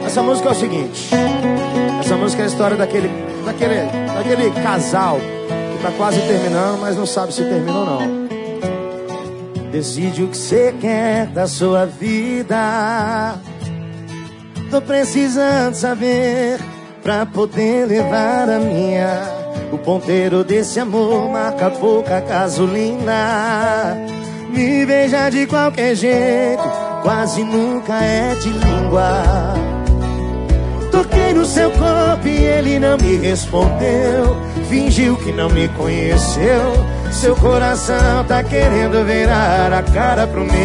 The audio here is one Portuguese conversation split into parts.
Essa música é o seguinte. Essa música é a história daquele casal que tá quase terminando, mas não sabe se terminou ou não. Decide o que você quer da sua vida. Tô precisando saber pra poder levar a minha. O ponteiro desse amor marca pouca gasolina. Me beija de qualquer jeito, quase nunca é de língua. Toquei no seu corpo e ele não me respondeu. Fingiu que não me conheceu. Seu coração tá querendo virar a cara pro meu.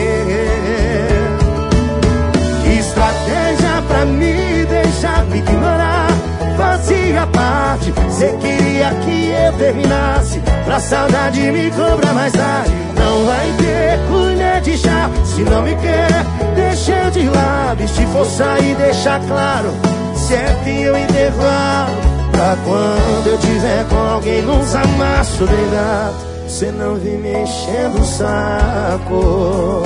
Que estratégia pra me deixar me ignorar. Fazia parte, cê queria que eu terminasse, pra saudade me cobrar mais tarde. Não vai ter colher de chá, se não me quer, deixa eu de lado. E se for sair, deixa claro, certinho o intervalo, pra quando eu tiver com alguém nos amassos deitado, cê não vem me enchendo o saco.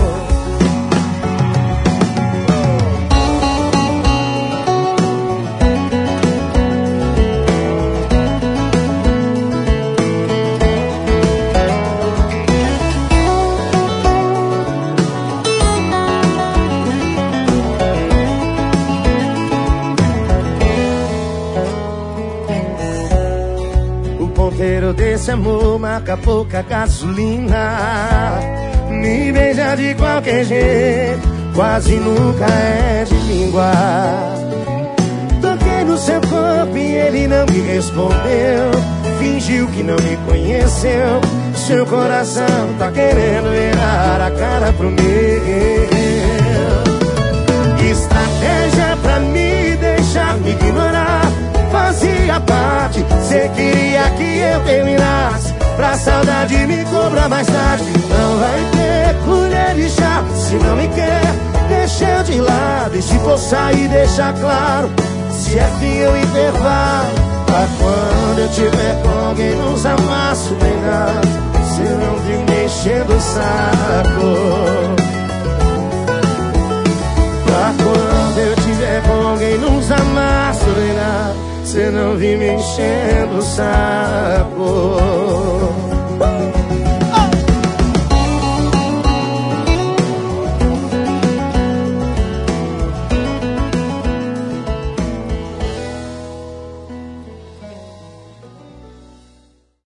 O ponteiro desse amor marca pouca gasolina. Me beija de qualquer jeito, quase nunca é de língua. Toquei no seu corpo e ele não me respondeu. Fingiu que não me conheceu. Seu coração tá querendo virar a cara pro meu. Estratégia pra me deixar me ignorar. Fazia parte, cê queria que eu terminasse, pra saudade me cobrar mais tarde. Não vai ter colher de chá, se não me quer, deixa eu de lado. E se for sair, deixa claro, se é fim o intervalo, pra quando eu tiver com alguém nos amassos deitado, cê não vem me enchendo o saco. Pra quando eu tiver com alguém nos amassos deitado, cê não vem me enchendo o saco.